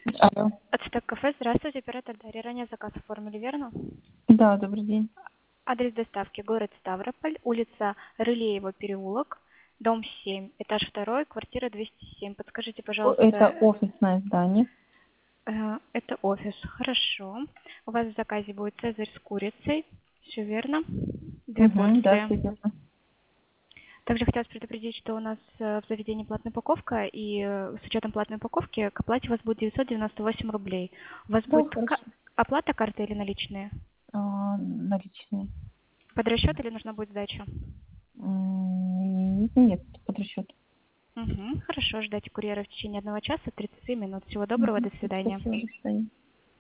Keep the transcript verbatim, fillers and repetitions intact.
Алло. Ацтек кафе, здравствуйте, оператор Дарья. Ранее заказ оформили, верно? Да, добрый день. Адрес доставки город Ставрополь, улица Рылеева, переулок, дом семь, этаж два, квартира двести семь. Подскажите, О, Это пожалуйста, офисное здание. э, это офис. Хорошо. У вас в заказе будет цезарь с курицей. Все верно. Две Угу, да, порции. все верно. Также хотелось предупредить, что у нас э, в заведении платная упаковка, и э, с учетом платной упаковки к оплате у вас будет девятьсот девяносто восемь рублей. У вас Да, будет ка- хорошо. оплата карты или наличные? А, наличные. Под расчет или нужна будет сдача? М, Нет, под расчет. Угу, хорошо, ждайте курьера в течение одного часа, тридцати минут. Всего доброго, Угу. до свидания. Спасибо, до свидания.